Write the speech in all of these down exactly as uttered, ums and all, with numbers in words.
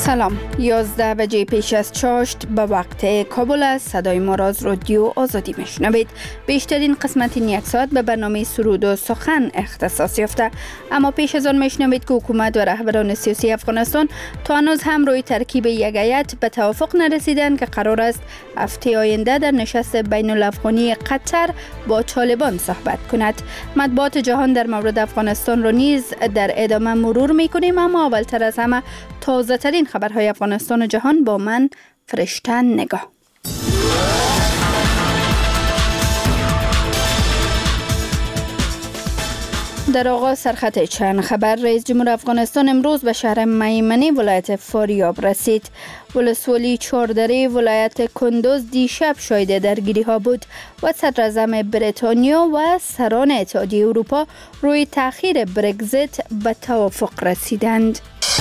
سلام، یازده بجه پیش از چاشت به وقت کابل است. صدای ما را از رادیو آزادی میشنوید. بیشترین قسمت این یک ساعت به برنامه سرود و سخن اختصاص یافته، اما پیش از آن میشنوید که حکومت و رهبران سیاسی افغانستان تا هنوز هم روی ترکیب یک هیئت به توافق نرسیدند که قرار است هفته آینده در نشست بین الافغانی قطر با طالبان صحبت کند. مطبوعات جهان در مورد افغانستان را نیز در ادامه مرور میکنیم، اما اولتر از همه تازه ترین خبرهای افغانستان و جهان با من فرشته نگاه. در آغاز سرخط چند خبر. رئیس جمهور افغانستان امروز به شهر میمنه ولایت فاریاب رسید. ولسوالی چهاردره ولایت کندوز دیشب شاهد درگیری ها بود و صدر اعظم بریتانیا و سران اتحادیه اروپا روی تأخیر برگزیت به توافق رسیدند.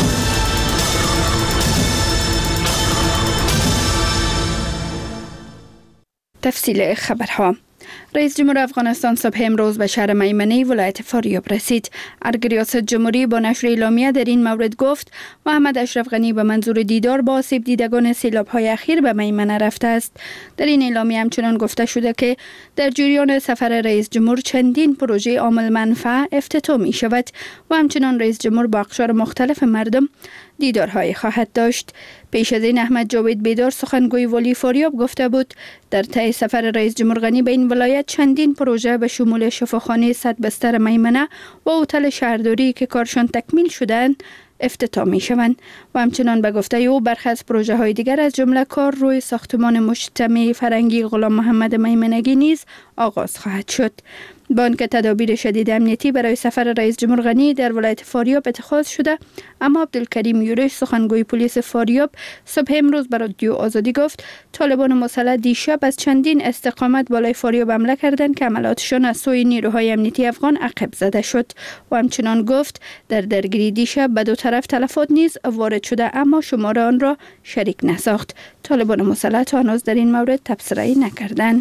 تفصیل خبرها. رئیس جمهور افغانستان صبح امروز به شهر میمنه ولایت فاریاب رسید. ارگ ریاست جمهوری با نشر اعلامیه در این مورد گفت محمد اشرف غنی به منظور دیدار با آسیب دیدگان سیلاب‌های اخیر به میمنه رفته است. در این اعلامیه همچنان گفته شده که در جریان سفر رئیس جمهور چندین پروژه عامل منفعه افتتاح می شود و همچنان رئیس جمهور با اقشار مختلف مردم دیدارهای خواهد داشت. پیش از این احمد جاوید بیدار سخنگوی والی فاریاب گفته بود در طی سفر رئیس جمهور غنی به این ولایت چندین پروژه به شمول شفاخانه صد بستر میمنه و هتل شهرداری که کارشان تکمیل شدند افتتاح می شوند و همچنان به گفته او برخی از پروژه های دیگر از جمله کار روی ساختمان مجتمع فرنگی غلام محمد میمنگی نیز آغاز خواهد شد. با آنکه تدابیر شدید امنیتی برای سفر رئیس جمهور غنی در ولایت فاریاب اتخاذ شده، اما عبدالکریم یورش سخنگوی پلیس فاریاب صبح امروز به رادیو آزادی گفت طالبان مسلح دیشب از چندین استقامت بالای فاریاب حمله کردند که عملاتشان از سوی نیروهای امنیتی افغان عقب زده شد و همچنان گفت در درگیری دیشب به دو طرف تلفات نیز وارد شده، اما شمار آن را شریک نساخت. طالبان مسلح تا هنوز در این مورد تبصره‌ای نکردند.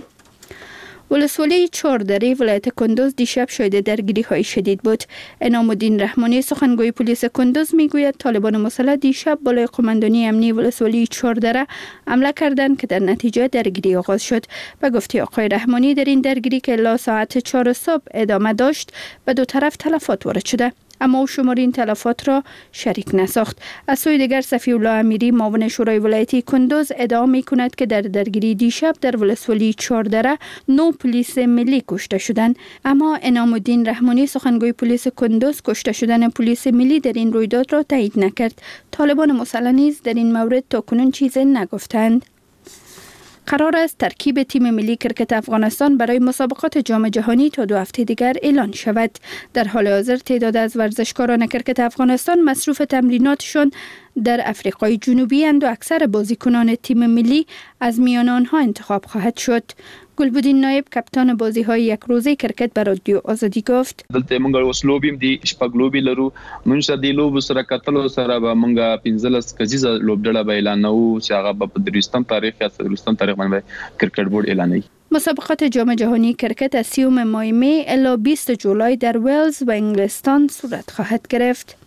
ولسوالی چهاردره ولایت کندوز دیشب شاهد درگیری های شدید بود. انعام الدین رحمانی سخنگوی پلیس کندوز میگوید طالبان مسلح دیشب بالای قماندانی امنی ولسوالی چهاردره حمله کردند که در نتیجه درگیری آغاز شد. به گفته آقای رحمانی در این درگیری که الی ساعت چهار صبح ادامه داشت به دو طرف تلفات وارد شده، اما او شمار این تلفات را شریک نساخت. از سوی دیگر صفی الله امیری معاون شورای ولایتی کندوز ادعا می کند که در درگیری دیشب در ولسوالی چهاردره نو پلیس ملی کشته شدند، اما انعام الدین رحمانی سخنگوی پلیس کندوز کشته شدن پلیس ملی در این رویداد را تایید نکرد. طالبان مسلح نیز در این مورد تاکنون چیزی نگفتند. قرار است ترکیب تیم ملی کرکت افغانستان برای مسابقات جام جهانی تا دو هفته دیگر اعلان شود. در حال حاضر تعداد از ورزشکاران کرکت افغانستان مصروف تمریناتشان در افریقای جنوبی اند و اکثر بازیکنان تیم ملی از میان آنها انتخاب خواهد شد. گلبدین نایب کپتان بازی‌های یک روزه کرکت به رادیو آزادی گفت دلته مونږ اوس لوبیم دی شپږ لوبي لرو مونږ د لوب سره کتل سره به مونږ پنځلس کزیزه لوبډړه به اعلانو چې هغه په دریستم تاریخ یا دریستم تاریخ باندې کرکټ بورډ اعلانوي. مسابقات جام جهانی کرکت از سیوم ماه می الی بیست جولای در ولز و انگلستان صورت خواهد گرفت.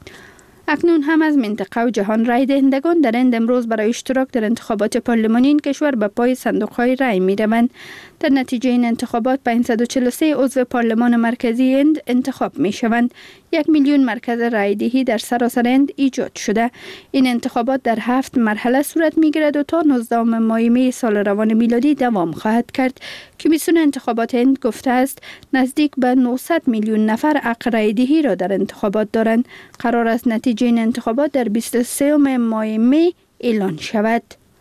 اکنون هم از منطقه و جهان رای دهندگان در هند امروز برای اشتراک در انتخابات پارلمانی این کشور به پای صندوق‌های رای می‌روند. در نتیجه این انتخابات پانصد و چهل و سه عضو پارلمان مرکزی هند انتخاب می‌شوند. یک میلیون مرکز رای دهی در سراسر هند ایجاد شده. این انتخابات در هفت مرحله صورت می‌گیرد و تا نوزدهم ماه می سال روان میلادی دوام خواهد کرد. کمیسیون انتخابات هند گفته است نزدیک به نهصد میلیون نفر حق رای دهی را در انتخابات دارند. قرار است نتیجه این انتخابات در بیست و سوم ماه می اعلان شود.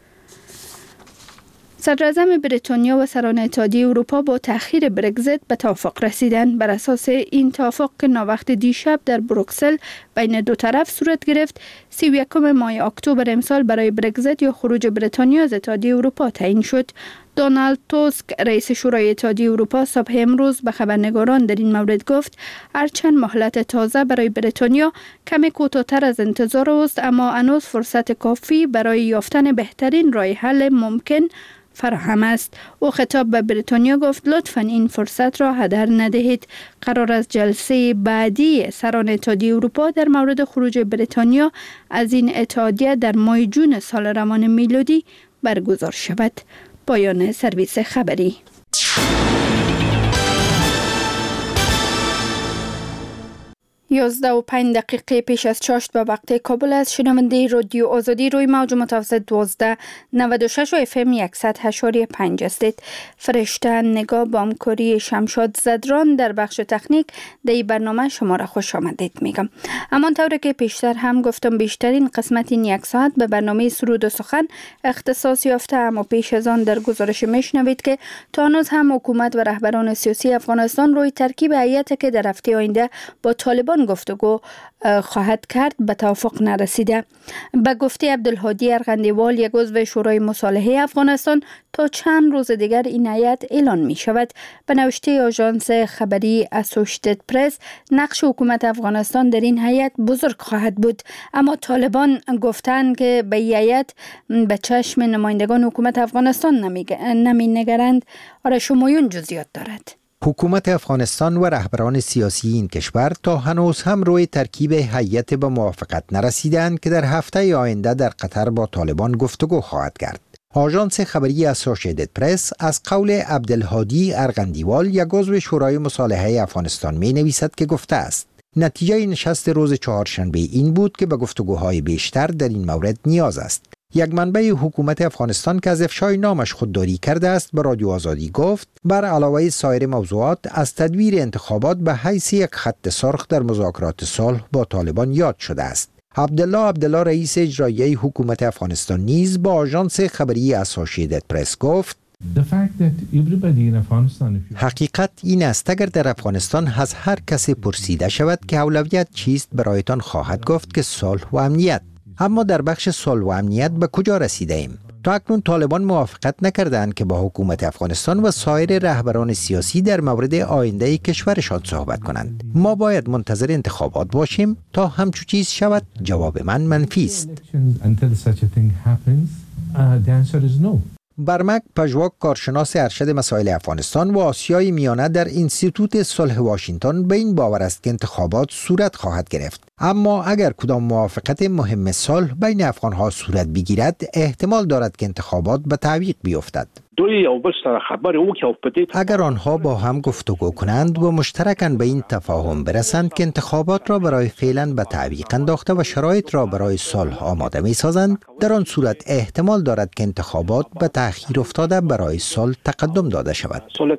صدر اعظم بریتانیا و سران اتحادیه اروپا با تأخیر برگزیت به توافق رسیدند. بر اساس این توافق که ناوقت دیشب در بروکسل بین دو طرف صورت گرفت، سی و یکم ماه اکتبر امسال برای برگزیت یا خروج بریتانیا از اتحادیه اروپا تعیین شد. دونالد توسک رئیس شورای اتحادیه اروپا صبح امروز به خبرنگاران در این مورد گفت هرچند مهلت تازه برای بریتانیا کمی کوتاه‌تر از انتظار است، اما هنوز فرصت کافی برای یافتن بهترین راه حل ممکن فراهم است. او خطاب به بریتانیا گفت لطفاً این فرصت را هدر ندهید. قرار است جلسه بعدی سران اتحادیه اروپا در مورد خروج بریتانیا از این اتحادیه در ماه جون سال روان میلادی برگزار شود. پایان سرویس خبری. یازده و پنج دقیقه پیش از چاشت به وقت کابل است. شنونده رادیو آزادی روی موج متوسط دوازده نود و شش و اف ام صد و هشت و پنج هستید. فرشته نگاه با همکاری شمشاد زدران در بخش تکنیک در این برنامه شما را خوش آمدید میگم. همانطور که پیشتر هم گفتم بیشترین قسمت این یک ساعت به برنامه سرود و سخن اختصاص یافته، اما پیش از آن در گزارش میشنوید که تا هنوز هم حکومت و رهبران سیاسی افغانستان روی ترکیب هیئتی که در هفته آینده با طالبان گفتگو خواهد کرد به توافق نرسیده. به گفته عبدالهادی ارغندیوال، یک عضو شورای مصالحه افغانستان، تا چند روز دیگر این هیئت اعلان می شود. به نوشته آژانس خبری اسوشیتد پرس، نقش حکومت افغانستان در این هیئت بزرگ خواهد بود، اما طالبان گفتند که به هیئت به چشم نمایندگان حکومت افغانستان نمی نگرند. آره شمایون جزئیات دارد. حکومت افغانستان و رهبران سیاسی این کشور تا هنوز هم روی ترکیب هیئت به موافقت نرسیدند که در هفته آینده در قطر با طالبان گفتگو خواهد کرد. آژانس خبری اسوشیتد پرس از قول عبدالهادی ارغندیوال، یک عضو شورای مصالحه افغانستان، می نویسد که گفته است نتیجه نشست روز چهارشنبه این بود که به گفتگوهای بیشتر در این مورد نیاز است. یک منبع حکومت افغانستان که از افشای نامش خودداری کرده است به رادیو آزادی گفت بر علاوه سایر موضوعات از تدویر انتخابات به حیث یک خط سرخ در مذاکرات صلح با طالبان یاد شده است. عبدالله عبدالله رئیس اجرایی حکومت افغانستان نیز با آژانس خبری اسوشیتد پرس گفت حقیقت این است اگر در افغانستان از هر کسی پرسیده شود که اولویت چیست، برایتان خواهد گفت که صلح و امنیت. اما در بخش صلح و امنیت به کجا رسیده ایم؟ تا اکنون طالبان موافقت نکردند که با حکومت افغانستان و سایر رهبران سیاسی در مورد آینده کشورشان صحبت کنند. ما باید منتظر انتخابات باشیم تا همچو چیز شود؟ جواب من منفی است. برمک پژواک، کارشناس ارشد مسائل افغانستان و آسیای میانه در انستیتوت صلح واشنگتن، به این باور است که انتخابات صورت خواهد گرفت. اما اگر کدام موافقت مهم صلح بین افغانها صورت بگیرد، احتمال دارد که انتخابات به تعویق بیفتد. اگر آنها با هم گفتگو کنند و مشترکاً به این تفاهم برسند که انتخابات را برای فعلاً به تعویق انداخته و شرایط را برای صلح آماده می سازند، در آن صورت احتمال دارد که انتخابات به تأخیر افتاده برای صلح تقدم داده شود.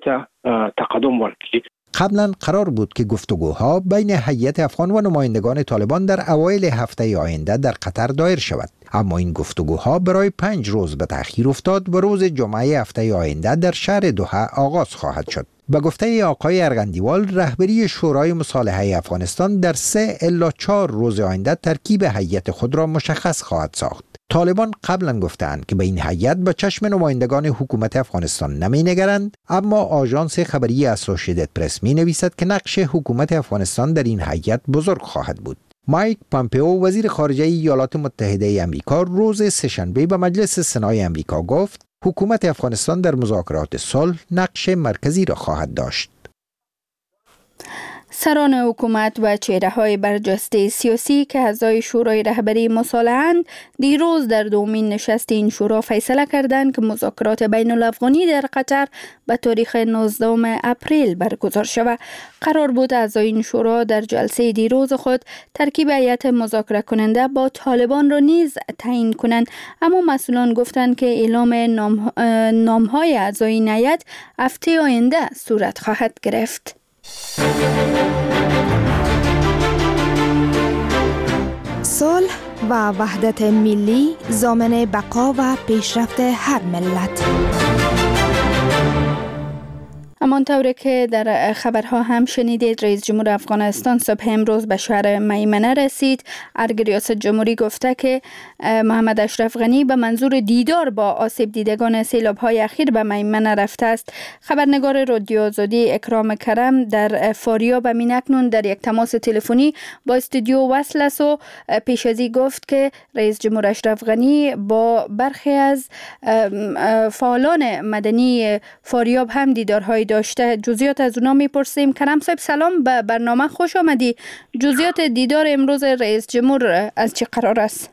قبلا قرار بود که گفتگوها بین هیئت افغان و نمایندگان طالبان در اوایل هفته آینده در قطر دایر شود، اما این گفتگوها برای پنج روز به تأخیر افتاد و روز جمعه هفته آینده در شهر دوحه آغاز خواهد شد. به گفته آقای ارغندیوال، رهبری شورای مصالحه افغانستان در سه الی چهار روز آینده ترکیب هیئت خود را مشخص خواهد ساخت. طالبان قبلا گفتند که به این هیئت به چشم نمایندگان حکومت افغانستان نمی نگرند، اما آژانس خبری اسوشیتد پرس می نویسد که نقش حکومت افغانستان در این هیئت بزرگ خواهد بود. مایک پامپئو، وزیر خارجه ایالات متحده آمریکا، روز سه‌شنبه به مجلس سنای آمریکا گفت حکومت افغانستان در مذاکرات صلح نقش مرکزی را خواهد داشت. سران حکومت و چهره‌های برجسته سیاسی که اعضای شورای رهبری مصالحه‌اند، دیروز در دومین نشست این شورا فیصله کردند که مذاکرات بین الافغانی در قطر به تاریخ نوزدهم اپریل برگزار شود. قرار بود اعضای این شورا در جلسه دیروز خود ترکیب هیئت مذاکره کننده با طالبان را نیز تعیین کنند، اما مسئولان گفتند که اعلام نام نام‌های اعضای این هیئت هفته آینده صورت خواهد گرفت. صلح و وحدت ملی ضامن بقا و پیشرفت هر ملت. همانطور که در خبرها هم شنیدید، رئیس جمهور افغانستان صبح امروز به شهر میمنه رسید. ارگ ریاست جمهوری گفته که محمد اشرف غنی به منظور دیدار با آسیب دیدگان سیلاب‌های اخیر به میمنه رفته است. خبرنگار رادیو آزادی اکرام کرم در فاریاب اکنون در یک تماس تلفنی با استودیو وصل است و پیش ازی گفت که رئیس جمهور اشرف غنی با برخی از فعالان مدنی فاریاب هم دیدارهای داشته. جزئیات از اونا میپرسیم. کرم صاحب سلام، به برنامه خوش آمدی. جزئیات دیدار امروز رئیس جمهور از چه قرار است؟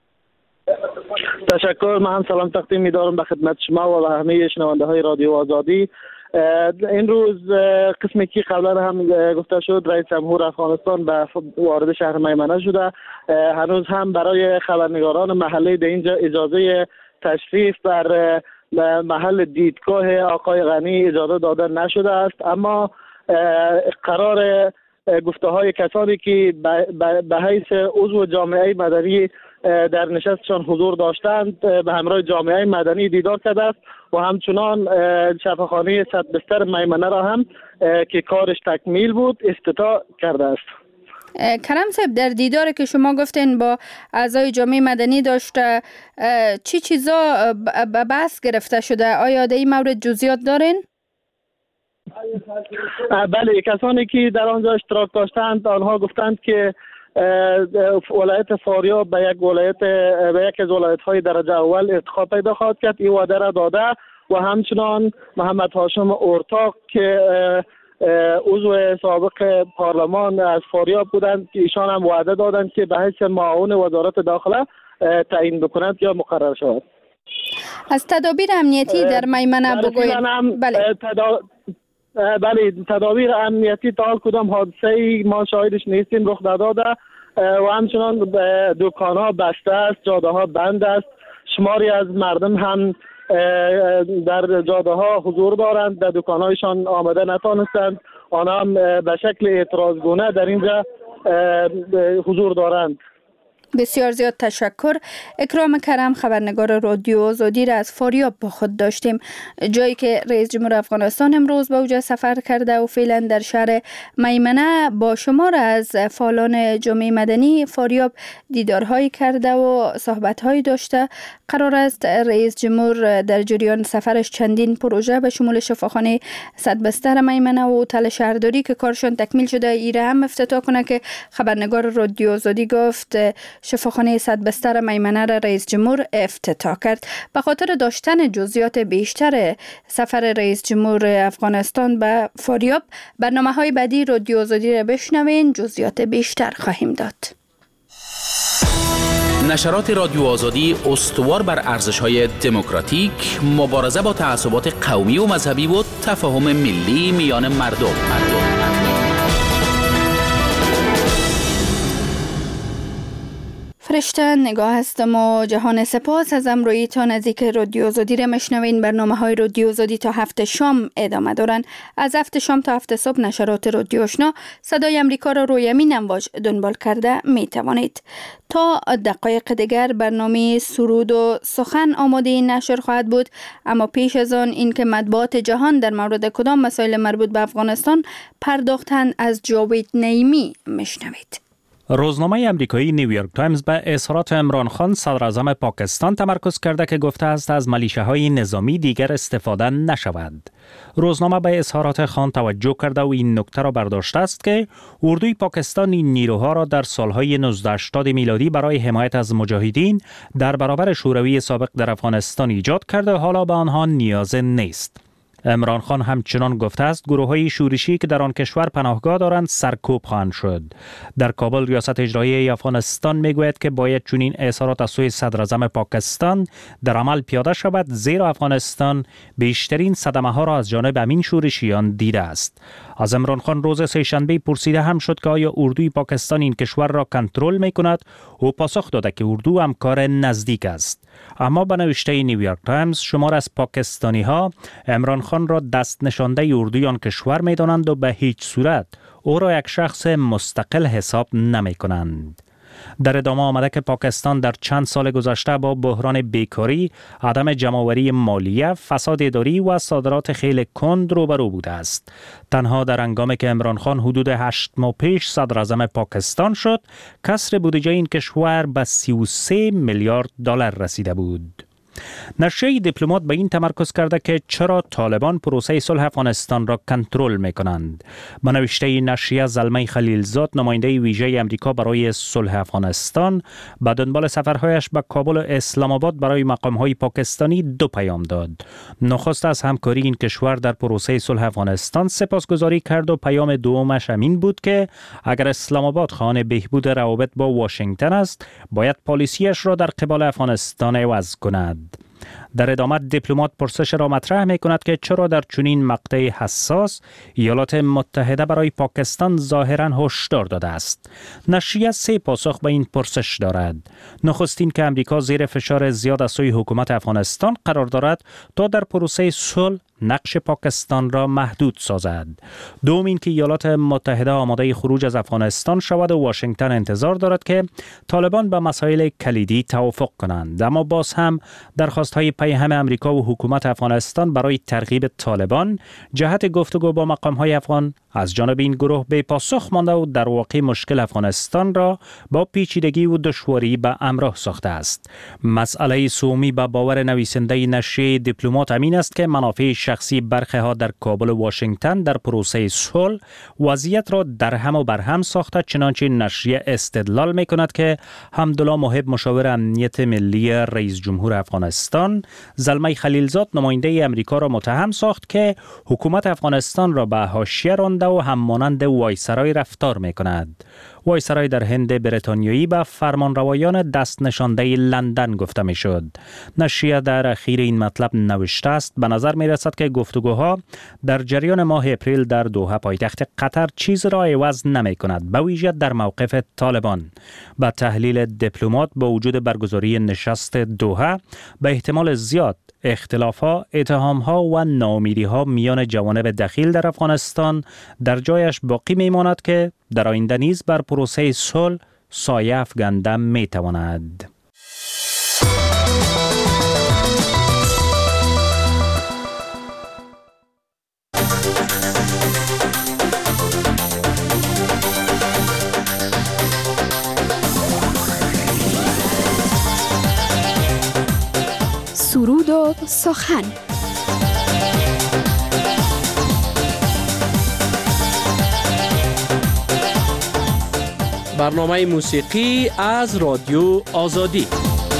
تشکر. من هم سلام تقدیم می‌دارم به خدمت شما و همه شنونده های رادیو آزادی. این روز قسمی که قبلا هم گفته شد، رئیس جمهور افغانستان به وارد شهر میمنه شده. هنوز هم برای خبرنگاران محلی در اینجا اجازه تشریف بر محل دیدگاه آقای غنی اجازه داده نشده است، اما قرار گفته های کسانی که به حیث عضو جامعه مدنی در نشستشان حضور داشتند به همراه جامعه مدنی دیدار کرده است و همچنان شفاخانه صد بستر میمنه را هم که کارش تکمیل بود افتتاح کرده است. کرم صاحب، در دیدار که شما گفتین با اعضای جامعه مدنی داشته، چی چیزا به بحث گرفته شده؟ آیا در این مورد جزئیات دارین؟ بله، کسانی که در آنجا اشتراک داشتند آنها گفتند که ولایت فاریاب به یک ولایت به یک از ولایت‌های درجه اول ارتقا پیدا خواهد کرد. این وعده را داده و همچنان محمد هاشم اورتاق که عضو سابق پارلمان از فاریاب بودند که ایشان هم وعده دادند که به حیث معاون وزارت داخله تعیین بکنند یا مقرر شود. از تدابیر امنیتی در میمنه بگویید. بله. تدا... بله، تدابیر امنیتی تا حال کدام حادثه‌ای ما شاهدش نیستیم رخ داده و همچنان دکان‌ها بسته است، جاده‌ها بند است. شماری از مردم هم در جاده‌ها حضور دارند، در دکان‌هایشان آمده نتانستند. آنها هم به شکل اعتراضگونه در اینجا حضور دارند. بسیار زیاد تشکر. اکرام کرم، خبرنگار رادیو آزادی را از فاریاب با خود داشتیم، جایی که رئیس جمهور افغانستان امروز به اوجا سفر کرده و فعلا در شهر میمنه با شمار از فعالان جامعه مدنی فاریاب دیدارهایی کرده و صحبتهایی داشته. قرار است رئیس جمهور در جریان سفرش چندین پروژه به شمول شفاخانه صد بستر میمنه و هتل شهرداری که کارشان تکمیل شده ایره هم افتتاح کنه که خبرنگار رادیو آزادی گفت شفاخانه صد بستر میمنه را رئیس جمهور افتتاح کرد. به خاطر داشتن جزئیات بیشتر سفر رئیس جمهور افغانستان به فاریاب، برنامه‌های بعدی رادیو آزادی را بشنوین، جزئیات بیشتر خواهیم داد. نشرات رادیو آزادی استوار بر ارزش‌های دموکراتیک، مبارزه با تعصبات قومی و مذهبی و تفاهم ملی میان مردم. مردم. فرشته نگاه هستم و جهان سپاس از امرویتان. از اینکه رادیو آزادی را میشنوین. برنامه های رادیو آزادی تا هفت شام ادامه دارن. از هفت شام تا هفت صبح نشرات رادیو آشنا صدای امریکا را روی امین امواج دنبال کرده می توانید. تا دقایق دیگر برنامه سرود و سخن آماده نشر خواهد بود، اما پیش از آن این که مطبوعات جهان در مورد کدام مسائل مربوط به افغانستان پرداختن از جاوید نعیمی میشنوید. روزنامه امریکایی نیویورک تایمز به اظهارات عمران خان صدر اعظم پاکستان تمرکز کرده که گفته است از ملیشه‌های نظامی دیگر استفاده نشود. روزنامه به اظهارات خان توجه کرده و این نکته را برداشته است که اردوی پاکستان این نیروها را در سالهای نوزده هشتاد میلادی برای حمایت از مجاهدین در برابر شوروی سابق در افغانستان ایجاد کرده، حالا به آنها نیاز نیست. عمران خان همچنان گفته است گروه‌های شورشی که در آن کشور پناهگاه دارند سرکوب خواهند شد. در کابل ریاست اجرایی افغانستان میگوید که باید چنین اظهارات از سوی صدر اعظم پاکستان در عمل پیاده شود، زیرا افغانستان بیشترین صدمه ها را از جانب همین شورشیان دیده است. از عمران خان روز سه‌شنبه پرسیده هم شد که آیا اردوی پاکستان این کشور را کنترل میکند. او پاسخ داده که اردو همکار نزدیک است. اما به نوشته نیویورک تایمز شمار از پاکستانی ها عمران خان را دست نشانده اردوی آن کشور می‌دانند و به هیچ صورت او را یک شخص مستقل حساب نمی کنند. در ادامه آمده که پاکستان در چند سال گذشته با بحران بیکاری، عدم جمع‌آوری مالیه، فساد اداری و صادرات خیلی کند روبرو بوده است. تنها در هنگامی که عمران خان حدود هشت ماه پیش صدر اعظم پاکستان شد، کسر بودجه این کشور به سی و سه میلیارد دلار رسیده بود. نشریه دیپلمات به این تمرکز کرده که چرا طالبان پروسه صلح افغانستان را کنترل می کنند. به نوشته نشریه، زلمه خلیلزاد، نماینده ویژه امریکا برای صلح افغانستان، به دنبال سفرهایش به کابل و اسلام آباد برای مقامهای پاکستانی دو پیام داد. نخست از همکاری این کشور در پروسه صلح افغانستان سپاسگزاری کرد و پیام دومش همین بود که اگر اسلام آباد خواهان بهبود روابط با واشنگتن است، باید پالیسیش را در قبال افغانستان عوض کند. در ادامه دیپلمات پرسش را مطرح می کند که چرا در چنین مقطع حساس ایالات متحده برای پاکستان ظاهراً هشدار داده است. نشریه سه پاسخ به این پرسش دارد. نخستین که امریکا زیر فشار زیاد از سوی حکومت افغانستان قرار دارد تا در پروسه صلح نقش پاکستان را محدود سازد. دوم این که ایالات متحده آماده خروج از افغانستان شود و واشنگتن انتظار دارد که طالبان به مسائل کلیدی توافق کنند. اما باز هم درخواست‌های پیهم امریکا و حکومت افغانستان برای ترغیب طالبان جهت گفتگو با مقام‌های افغان از جانب این گروه به پاسخ مانده و در واقع مشکل افغانستان را با پیچیدگی و دشواری به همراه ساخته است. مسئله سومی به باور نویسنده نشریه دیپلمات امین است که منافع شخصی برخی ها در کابل و واشنگتن در پروسه صلح وضعیت را در هم و بر هم ساخته، چنانچه نشریه استدلال می کند که حمدالله محب، مشاور امنیت ملی رئیس جمهور افغانستان، زلمه خلیلزاد، نماینده امریکا را متهم ساخت که حکومت افغانستان را به حاشیه رانده و هم مانند وایسرای رفتار می کند. وایسرای در هند بریتانیایی به فرمانروایان دست نشانده لندن گفته می شد. نشریه در اخیر این مطلب نوشته است: به نظر می رسد که گفتگوها در جریان ماه اپریل در دوحه پایتخت قطر چیز را عوض نمی کند، به ویژه در موقف طالبان. با تحلیل دیپلمات، با وجود برگزاری نشست دوحه به احتمال زیاد اختلاف‌ها، اتهام‌ها و ناامیدی‌ها میان جوانب دخیل در افغانستان در جایش باقی می‌ماند که در آینده نیز بر پروسه صلح سایه افکنده می‌تواند. سرود و سخن. برنامه موسیقی از رادیو آزادی.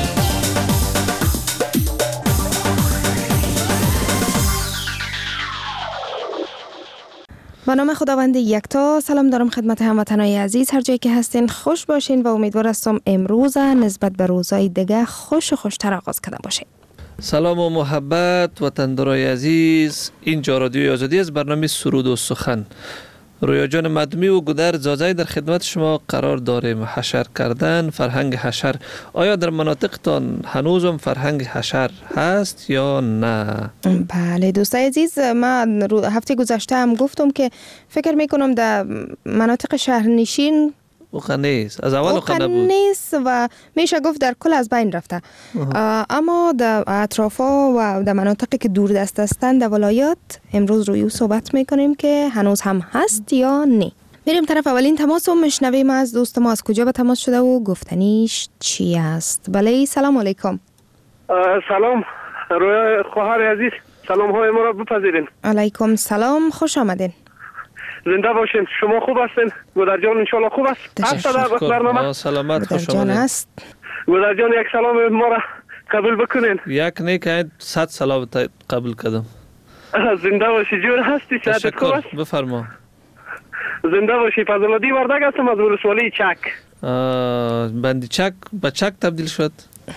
با نام خداوند یکتا، سلام دارم خدمت هموطنان عزیز، هر جایی که هستین خوش باشین و امیدوار هستم امروز نسبت به روزهای دیگه خوش و خوشتر آغاز کرده باشین. سلام و محبت وطندارای عزیز، اینجا رادیوی آزادی از برنامه سرود و سخن. رویا جان مدمی و گودر زازای در خدمت شما قرار داریم. حشر کردن، فرهنگ حشر، آیا در مناطقتان هنوزم فرهنگ حشر هست یا نه؟ بله دوستای عزیز، من هفته گذشته هم گفتم که فکر میکنم در مناطق شهرنشین اوقا نیست، از اول اوقا نبود نیست و میشه گفت در کل از بین رفته. اما در اطرافا و در مناطقی که دور دست هستند در ولایات امروز روی او صحبت میکنیم که هنوز هم هست یا نه. میریم طرف اولین تماس و مشنویم از دوست ما از کجا به تماس شده و گفتنیش چی است. بله، سلام علیکم. سلام روی خواهر عزیز، سلام های ما را بپذیرین. علیکم سلام، خوش آمدین. زنده باشین. شما خوب هستین؟ گودر جان انشالله خوب است؟ هست در برنامه؟ سلامت، خوش آمدین. گودر جان یک سلام ما را قبول بکنین. یک نیک صد سلام قبول کردم. زنده باشی، جور هستی؟ صحت خوب است؟ بفرما. زنده باشی. فضلالدی وردگ هستم از ولسوالی چک. بندی چک به چک تبدیل شد.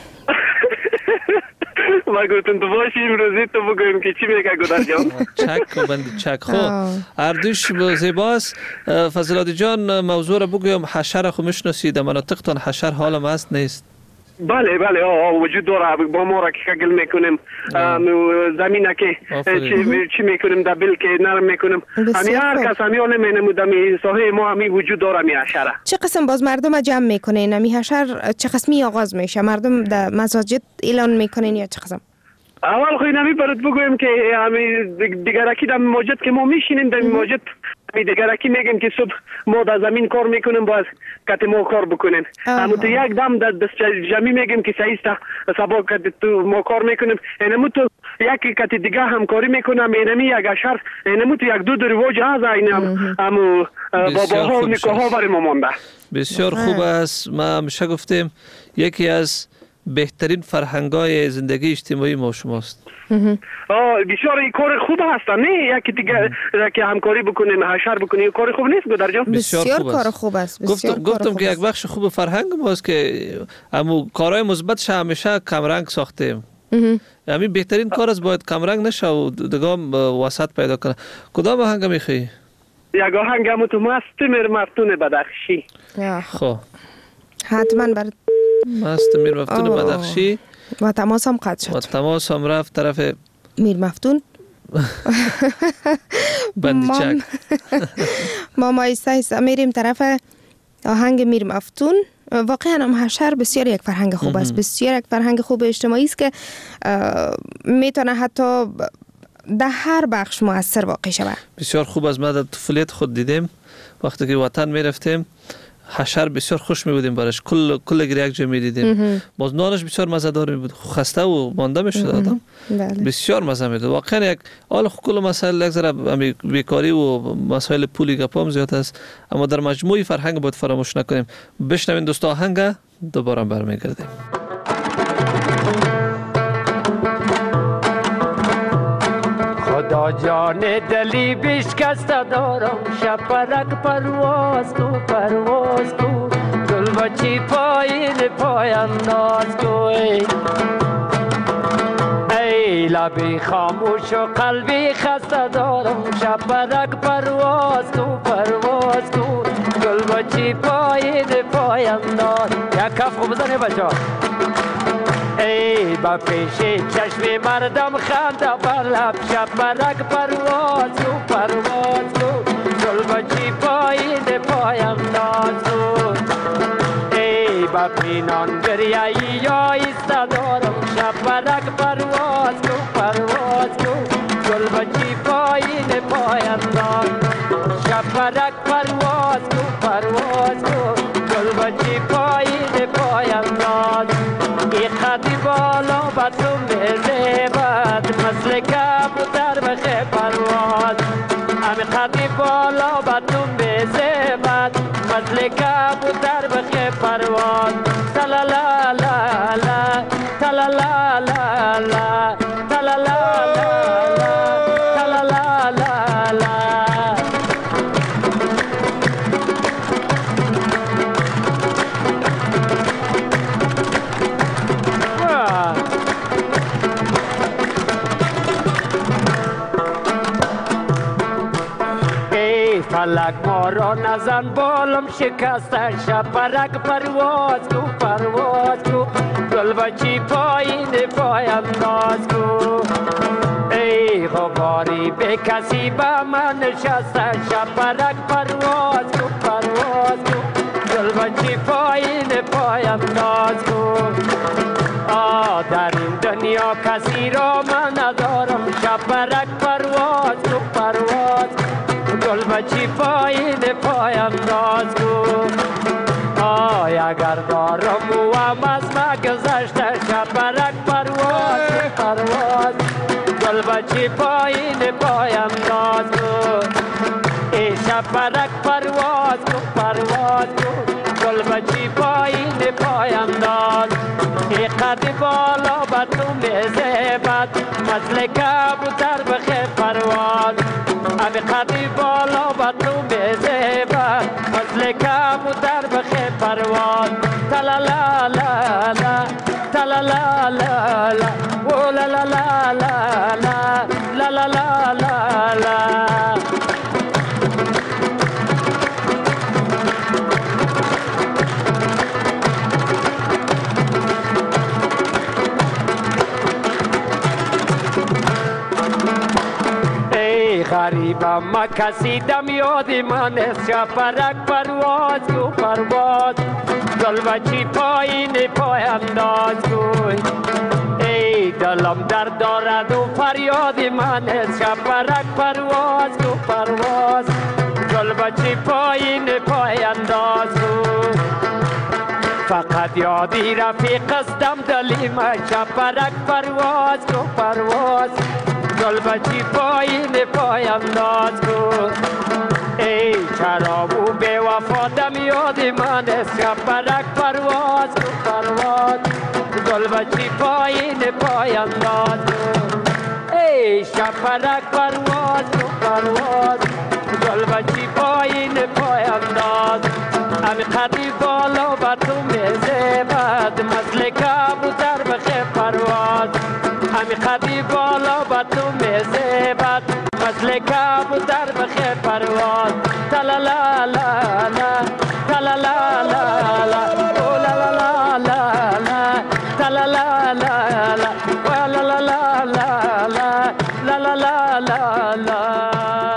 ما گفتم تو باشی امروزی تو بگویم که چی میگه گودر جان. چک و بندی چک. خب هر دوش زیباست. فضلالدی جان موضوع را بگویم. حشر خو میشناسید؟ در مناطقتان حشر حالم هست نیست؟ بله بله آه وجود داره. با ما را که کگل میکنیم زمینه که چی چی میکنیم دبل که نرم میکنیم همین هر کس همین آن مینمود همین ساحه ما همین وجود داره می حشره. چه قسم باز مردم جمع میکنین همین حشر چه قسمی آغاز میشه؟ مردم در مساجد اعلان میکنین یا چه قسم؟ اول خو نمی برات بگویم که همین دیگرکی در مسجد که ما میشینیم در مسجد دیگرکی میگیم که صبح ما در زمین کار میکنیم باز کت ما کار بکنیم اما تو یک دم در دست جمعی میگیم که سعیسته سبا کت تو ما کار میکنیم اینمو تو یک کت دیگه همکاری میکنم اینمی یک اشر اینمو تو یک دو دو رواج هست اینم اما باباها و نکاها برای ما مانده. بسیار خوب است. ما همیشه گفتیم یکی از بهترین فرهنگای زندگی اجتماعی ما شماست. آه بسیار این کار خوب هست نه یکی دیگه که همکاری بکنیم حشر بکنیم کار خوب نیست گودر جان؟ بسیار, بسیار کار خوب است. گفتم گفتم که یک بخش خوب فرهنگ ماست که همو کارهای مثبتش همیشه کمرنگ ساختیم. همین بهترین کار است باید کمرنگ نشه و دگام وسط پیدا کنه. کدام آهنگ میخوای؟ یک آهنگ همو تو مست میر مفتون بدخشی. خب حتما برات مست میر مفتون بدخشی و تماس هم قطع شد و تماس هم رفت طرف میر مفتون بندیچک. ما ما ایستا میریم طرف آهنگ میر مفتون. واقعا هم حشر بسیار یک فرهنگ خوب است، بسیار یک فرهنگ خوب اجتماعی است که میتونه حتی در هر بخش مؤثر واقع شود. بسیار خوب است. ما در طفولیت خود دیدیم وقتی که وطن میرفتیم حشر بسیار خوش می بودیم برش کل کل گری یک جا می دیدیم. باز نانش بسیار مزه‌دار می بود. خسته و مانده می شد آدم. بسیار مزه می داد. واقعا یک حال کل مسائل یک ذره بیکاری و مسائل پولی گپام زیاد است اما در مجموعی فرهنگ باید فراموش نکنیم. بشنوین دوستا آهنگ دوباره برمیگردیم. خدا جان دلی بشکسته دارم شپرک پرواز کو پرواز کو گل بچی پایین پای انداز کو ای لبی خاموش و قلبی خسته دارم شپرک پرواز کو پرواز کو گل بچی پایین پای انداز یک کف خوب بزنه بچه ای با پیش چشم مردم خنده بر لب شپرک پرواز کو پرواز کو گل بچی پایین پای انداز کو ای با پینان دریایی یا ایسته دارم شپرک پرواز کو پرواز کو گل بچی پایین پای انداز شپرک پرواز کو پرواز کو گل بچی پایین پای انداز ای خطی بالا بطلوم زیبت مثل کبوتر بخه پرواز امی خطی بالا بطلوم زیبت مثل کبوتر بخه پرواز تلا لا لا لا تلا لا لا لا تلا لا لا لا تلا لا لا لا فلک ما را نزن بالم شکسته شپرک پرواز کو پرواز کو گل بچی پایین پای انداز کو ای غباری به کسی با من نشسته شپرک پرواز کو پرواز کو گل بچی پایین پای انداز کو آ در این دنیا کسی را من ندارم شپرک پرواز کو پرواز گل بچی پایین پای انداز کو آی اگر دارم و هم از ما گذشته شپرک پرواز پرواز گل بچی پایین پای انداز کو ای شپرک پرواز کو پرواز کو گل بچی پایین پای انداز ای قد بالا بطلوم زیبت مثل کبوتر بخه پرواز امی قدی بالا بطلوم زیبت مثل کبوتر بخه پرواز تلا لا لا لا تلا لا لا لا او لا لا لا لا لا لا لا لا لا ما کسی دم یاد من است شپرک پرواز کو پرواز گل بچی پایین پای انداز کو ای دلم درد دارد و فریاد من است شپرک پرواز کو پرواز گل بچی پایین پای انداز کو فقط یادی رفیق استم دلیم شپرک پرواز کو پرواز گل بچی پایین پای انداز کو ای چرابو بے وفا دم یاد من است شپرک پرواز کو پرواز گل بچی پایین پای انداز کو ای شپرک پرواز کو پرواز گل بچی پایین پای انداز امی قدی بالا با تو میزبد مثل کبوتر بخه پرواز امی قدی بالا با تو میزبد مثل کبوتر بخه پرواز تلالا لا لا تلالا لا لا لا لا لا لا تلالا لا لا لا لا لا لا لا لا لا لا.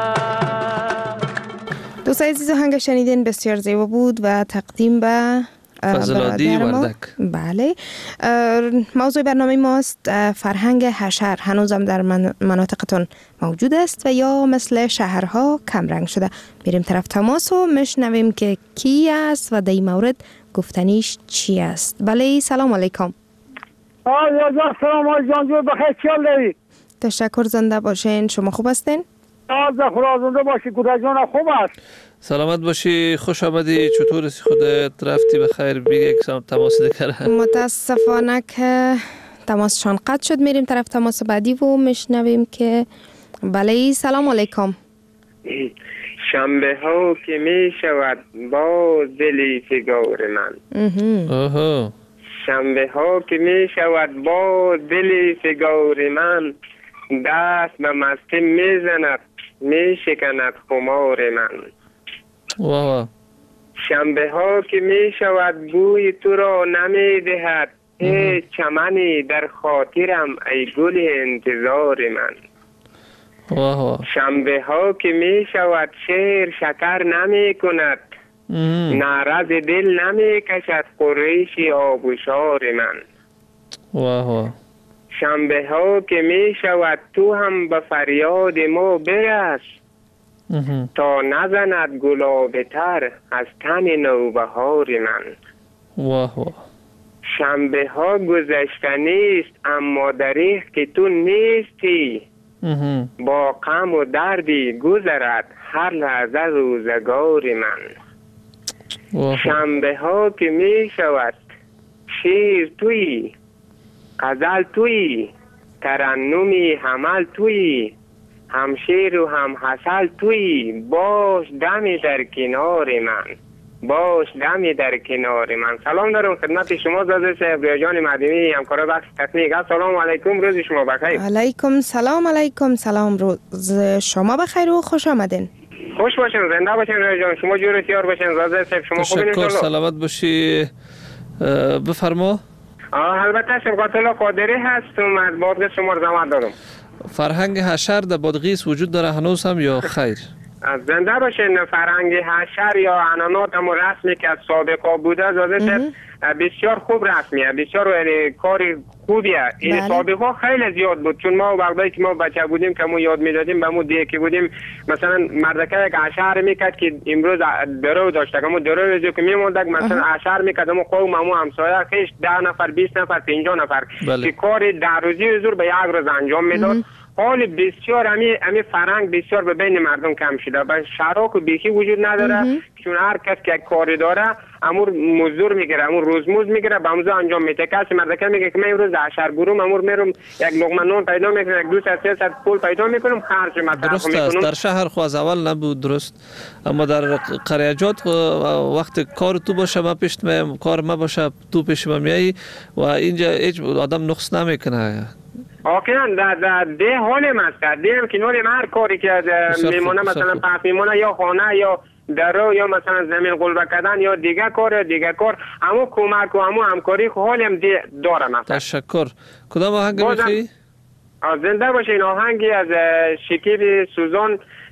دوستان عزیز آهنگ شنیدین بسیار زیبا بود و تقدیم به فضل‌العادی وردک. بله. موضوع برنامه ماست فرهنگ حشر هنوزم در مناطقتون موجود است و یا مثل شهرها کم رنگ شده. میریم طرف تماس و میشنویم که کی است و در این مورد گفتنیش چی است. بله سلام علیکم. آه سلام علیکم جان جو بخیر چیال داری؟ تشکر زنده باشین. شما خوب هستین؟ آه خدا زنده باشی کودک جان خوب است. سلامت باشی خوش آمدی چطور هستی خودت رفتی بخیر بگی یک تماس دیگه متاسفانه که تماسشان قطع شد میریم طرف تماس بعدی و میشنویم که بله سلام علیکم شنبه ها که می شود با دلی فگار من آها شنبه ها که می شود با دلی فگار من دست به مستی می زند می شکند خمار من واه شنبه ها که می شود بوی تو را نمی دهد هیچ چمنی در خاطرم ای گل انتظار من واه شنبه ها که می شود شعر شکر نمی کند نعرض دل نمی کشد قریش آبوشار من واه شنبه ها که می شود تو هم به فریاد ما برس تا نزند گلاب تر از تن نوبهار من واه واه شنبه ها گذشته نیست اما دریغ که تو نیستی با غم و دردی گذرد هر لحظه روزگار من شنبه ها که می شود شیر توی غزل توی ترنمی حمل توی همشیر و هم حسل توی باش دمی در کنار من باش دمی در کنار من. سلام دارم خدمت شما زاده صاحب ریاجان مدنی همکار بخش تکنیک. سلام علیکم روز شما بخیر. علیکم سلام علیکم سلام روز شما بخیر و خوش آمدین. خوش باشین زنده باشین ریاجان شما جور تیار باشین زاده صاحب شما خوبین ان شاء الله. سلامت باشی بفرما. البته شبکت الله قادری هستم از بادغیس شما زمان دارم. فرهنگ حشر در بادغیس وجود داره هنوز هم یا خیر؟ زنده باشین. فرهنگ حشر یا عنعنات هم رسمی که از سابقا بوده زاده بسیار خوب رسمیه بسیار یعنی کاری خوبیه. این سابقا خیلی زیاد بود چون ما وقتی که ما بچه بودیم که ما یاد میدادیم به ما دیگه که بودیم مثلا مردکه یک حشر میکرد که امروز درو داشته که ما درو که میموندک مثلا حشر میکرد ما قوم ما همسایه خیش ده نفر بیست نفر پنجاه نفر که کاری در روزی حضور به یک روز انجام میداد. حال بسیار همی همی فرهنگ بسیار به بین مردم کم شده. به شهرها که بیخی وجود نداره چون هر کس که کاری داره امور مزدور میگیره امور روزمزد میگیره به موزه انجام میده. کسی مردکه میگه که من امروز در شهر گروم امور میرم یک لقمه نان پیدا میکنم یک دوست سه صد پول پیدا میکنم خرج مصرف درست است. در شهر خو از اول نبود درست اما در قریجات وقت کار تو باشه ما پیش میم کار ما باشه تو پیش ما میای و اینجا هیچ آدم نقص نمیکنه. واقعا در در ده حال است ده هم که نور هر کاری که میمونه مثلا پس میمونه یا خانه یا درو یا مثلا زمین قلبه کردن یا دیگه کار دیگه کار اما کمک و اما همکاری حال هم داره مثلا. تشکر. کدام آهنگ میخوایی؟ زنده باشه. این آهنگی از شکیب سوزان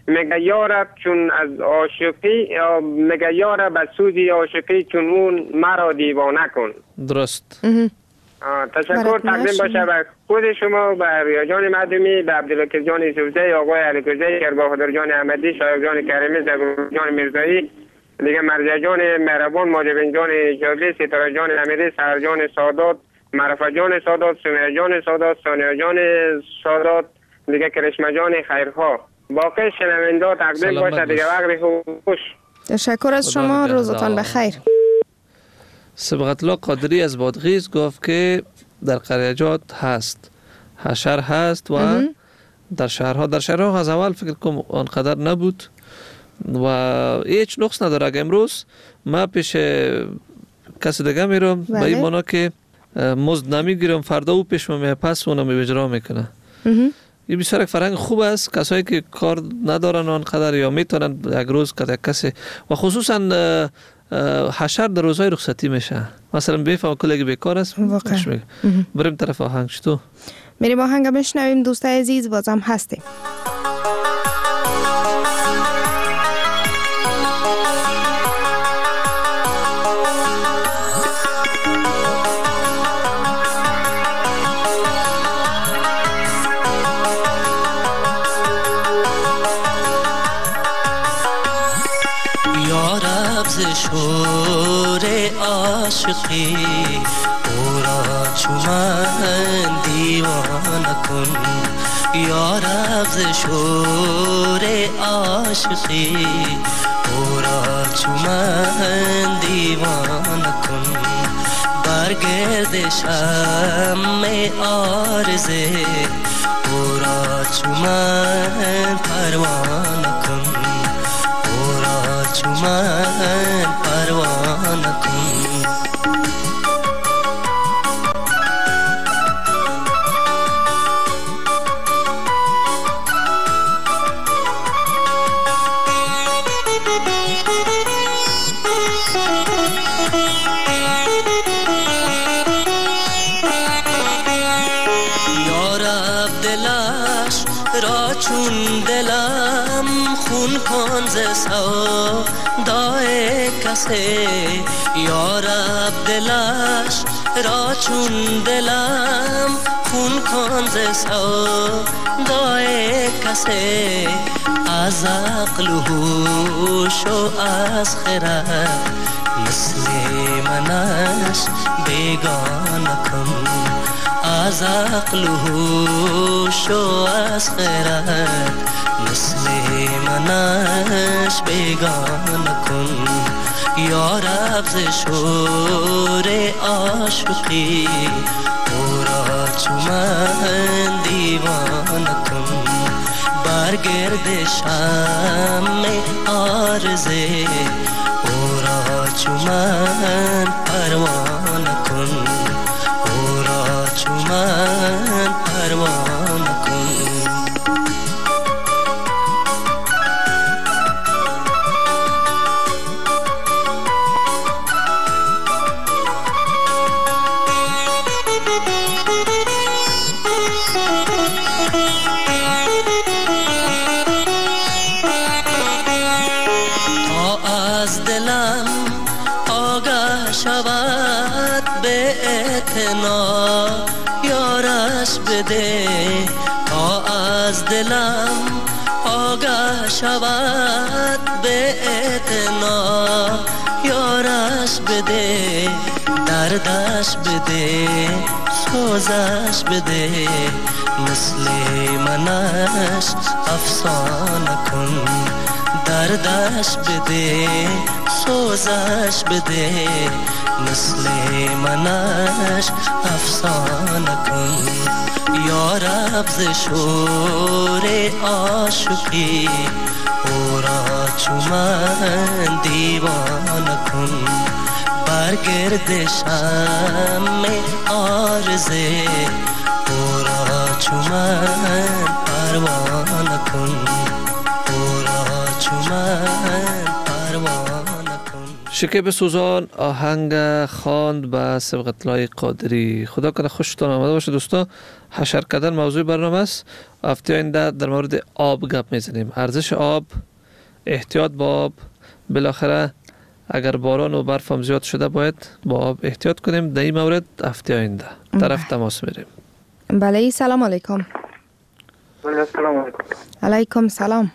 میگه یارب چون از عاشقی میگه یارب از سوزی عاشقی چون اون مرا دیوانه کن. درست. تشکر تقدیم باشه به خود شما، به ریا جان مردمی، به عبدالوکیل جان یوسفزی، آقای علیکوزی، کرباخدر جان احمدی، شایق جان کریمی، زبور جان میرزایی، دیگه مرجع جان مهربان، ماجبین جان ایجابی، ستاره جان امیری، سهر جان سادات، معرفت جان سادات، سمیه جان سادات، ثانیه جان سادات، دیگه کرشمه جان خیرخواه. باقی شنونده تقدیم باشه دیگه. وقت خوش. تشکر از شما، روزتان بخیر. سبقت الله قادری از بادغیس گفت که در قریجات هست، حشر هست و در شهرها در شهرها از اول فکر کنم آنقدر نبود و هیچ نقص نداره. اگه امروز ما پیش کسی دیگه میرم به این مانا که مزد نمیگیرم، فردا او پیش ما می پس اونم اجرا میکنه. این بسیار یک فرهنگ خوب است. کسایی که کار ندارن آنقدر یا میتونن یک روز که کسی و خصوصا حشر در روزهای رخصتی میشه، مثلا بفهم کلگی بیکار است بریم طرف آهنگ. چطور میریم آهنگ بشنویم دوستای عزیز، بازم هستیم. شور عاشقی او را چو من دیوانه کن، یا رب ز شور عاشقی او را چو من دیوانه کن، برگرد شمع عارضه او را چو من پروانه کن، او را چو من پروانه کن. چون دلم خون کن ز سودای کسی، یا رب دلش را چون دلم خون کن ز سودای کسی، از عقل و هوش و از خرد مثل منش بیگانه کن، از عقل و هوش و از خرد مثل منش بیگانه کن، یا رب ز شور عاشقی او را چو من دیوانه کن، برگرد شمع عارضه او را چو من پروانه کن، او را چو من پروانه کن. شود به اعتنا یارش بده، تا از دلم آگاه شود به اعتنا یارش بده، دردش بده سوزش بده، مثل منش افسانه کن، دردش بده سوزش بده، مثل منش افسانه کن، یا رب ز شور عاشقی او را چو من دیوانه کن، برگرد شمع عارضه او را چو من پروانه کن، او را چو من پروانه کن. شکیب سوزان آهنگ خواند به سبقت‌الله قادری. خدا کنه خوشتون آمده باشه دوستا. حشر کردن موضوع برنامه است. هفته آینده در مورد آب گپ میزنیم. ارزش آب، احتیاط با آب. بالاخره اگر باران و برف هم زیاد شده باید با آب احتیاط کنیم. در این مورد هفته آینده طرف تماس میریم. بله سلام علیکم. بله سلام علیکم. علیکم سلام.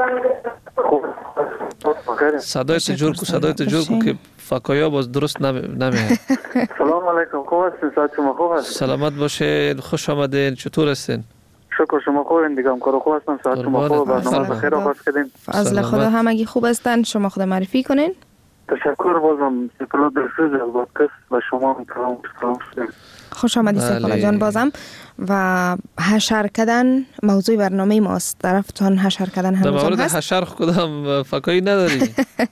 صدایت جور کو صدایت جور کو که فکایا باز درست نمیاد. سلام علیکم. خوب هستین؟ صحت شما خوب است؟ سلامت باشین. خوش آمدین. چطور هستین؟ شکر شما خوبین دیگه. همکار خوب هستن. صحت شما خوب؟ برنامه بخیر آغاز کردین. فضل خدا همگی خوب هستن. شما خود معرفی کنین. تشکر. بازم سپلات درسوز از پادکست و شما هم سلام سلام. خوش آمدید سپلات جان. بازم و حشر کردن موضوع برنامه ماست. طرفتان حشر کردن هم در مورد حشر کدام فکایی نداری؟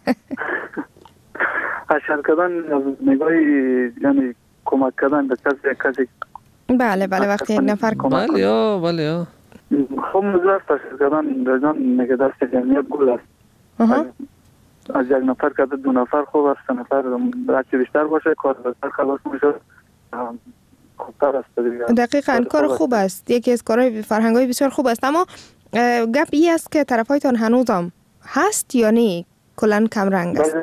حشر کردن نگاهی یعنی کمک کردن به کسی کسی. بله بله وقتی یک نفر کمک. بله یا بله یا. خب موضوع است حشر کردن در جان نگه دست جمعیت گل است. از یک نفر کرده دو نفر خوب است. سه نفر هرچی بیشتر باشه کار بهتر خلاص میشه. خوبتر است. دقیقاً کار خوب است. یکی از کارهای فرهنگ‌های بسیار خوب است. اما گپ این است که طرفایتان هنوزم هست یا نه کلاً کم رنگ است؟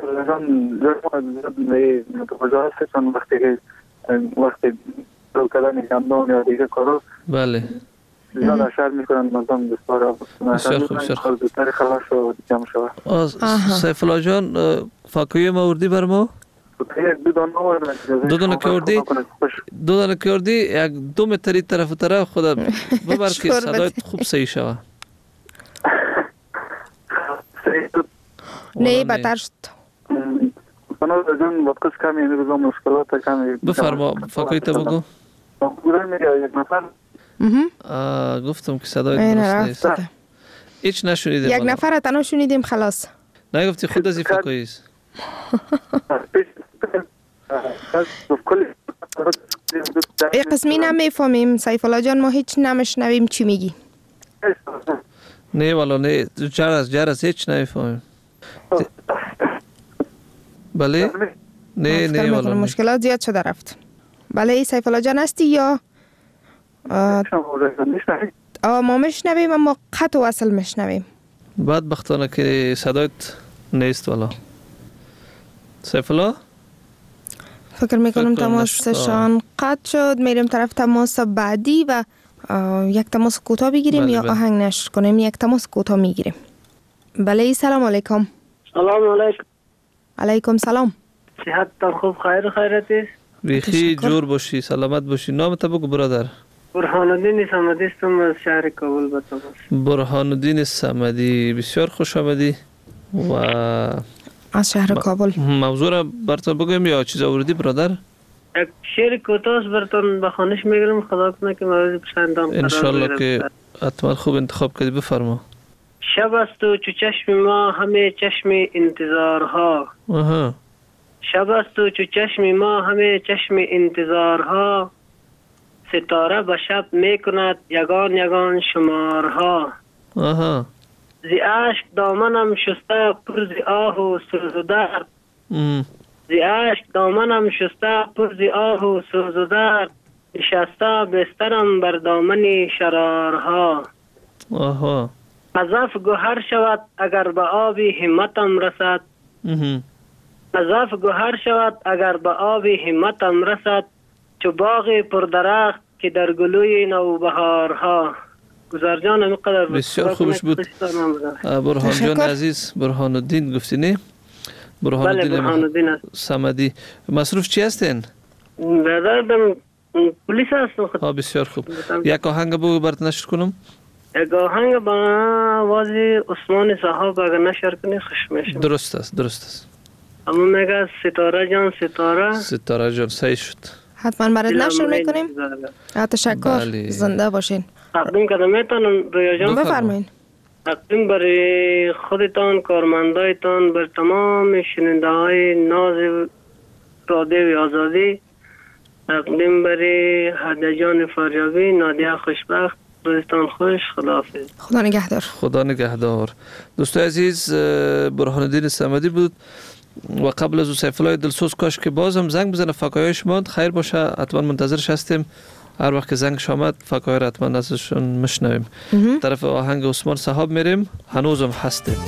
متوجه هستم وقتی که وقتی رو کردن گندم یا دیگه کارو بله زیاد اشار میکنن مردم بسیار بسیار خوب بسیار خوب زودتر خلاص و جمع شود. سیف الله جان فاکوی موردی بر ما؟ دو دانه کردی دو دانه کردی یک دو متری طرف طرف خدا ببر که صدایت خوب صحیح شود. نه بدتر شد. بنا جان وقت کمی این روزا مشکلات کمی. بفرما فاکویت بگو. بودن میگه یک نفر. گفتم که صدایت درست نیست. هیچ نشونیدیم. یک نفر تنها شنیدیم خلاص. نه گفتی خود از این فاکوی است. ای قسمی نمیفهمیم سیف الله جان. ما هیچ نمیشنویم چی میگی. نه والا نه جرس جرس هیچ نمیفهمیم. بله نه نه والا مشکلات زیاد شده رفت. بله سیف الله جان هستی یا آه ما میشنویم اما قطع و وصل میشنویم. بدبختانه که صدایت نیست والا. سیف الله فکر میکنم تماسشان قطع شد. میریم طرف تماس بعدی و یک تماس کوتاه بگیریم بله یا بله. آهنگ نشر کنیم. یک تماس کوتاه میگیریم. بله سلام علیکم. سلام علیکم. علیکم سلام. صحتتان خوب؟ خیر خیرتی؟ بیخی جور باشی سلامت باشی. نامت بگو برادر. برهان الدین صمدی هستم از شهر کابل به تماس. برهان الدین صمدی بسیار خوش آمدی و از شهر کابل. موضوع را براتون بگویم یا چیز آوردی برادر؟ یک شعر کوتاه براتون به خوانش میگیرم. خدا کنه که موضوع پسندم. انشالله که حتما خوب انتخاب کردی. بفرما. شب است و چو چشم ما همه چشم انتظارها. آها. شب است و چو چشم ما همه چشم انتظارها. ستاره به شب میکند یگان یگان شمارها. آها. زی عشق دامنم شسته پر زی آه و سوز و درد. زی عشق دامنم شسته پر زی آه و سوز و درد. نشسته بسترم بر دامن شرارها. آها. عذف گوهر شود اگر به آب همتم رسد. عذف گوهر شود اگر به آب همتم رسد. چو باغ پردرخت که در گلوی نوبهارها. گزار جان مقدر بسیار خوبش بود. برهان جان عزیز. برهان الدین گفتی نه؟ برهان الدین صمدی. مصروف چی هستین؟ برادرم پلیس هستم. ها بسیار خوب. یک آهنگ بگو برات نشر کنم. یک آهنگ با آواز عثمان صاحب اگر نشر کنی خوش میشه. درست است درست است. اما میگه ستاره جان ستاره. ستاره جان صحیح شد. حتما برات نشر میکنیم. تشکر. بله. زنده باشین. تقدیم کردم میتونم رویا جان؟ بفرمایین. تقدیم برای خودتان کارمندایتان بر تمام شنونده های ناز رادیو آزادی. تقدیم برای هدیه جان فاریابی. نادیه خوشبخت. روزتان خوش. خداحافظ. خدا نگهدار. خدا نگهدار. دوستای عزیز برهان الدین صمدی بود و قبل از سیف الله دلسوز کاش که بازم زنگ بزنه فکایای شما خیر باشه، حتما منتظرش هستیم. هر وقت که زنگش آمد فکای را حتما ازشون مشنویم. طرف آهنگ عثمان صاحب میریم، هنوزم هستیم.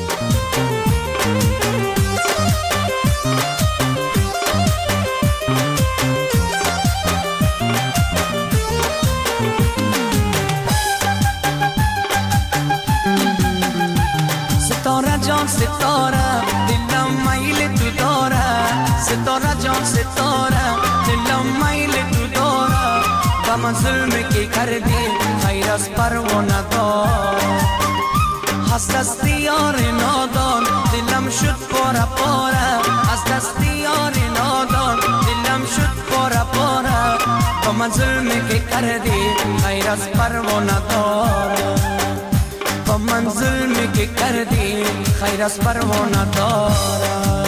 ستاره جان ستاره دلم میل تو داره، ستاره جان ستاره دلم میل تو داره، با من ظلمی که کردی خیر از پروانه دار، از دست یار نادان دلم شد پاره پاره، از دست یار نادان دلم شد پاره پاره، با من ظلمی که کردی خیر از پروانه دار، با من ظلمی که کردی خیر از پروانه داره.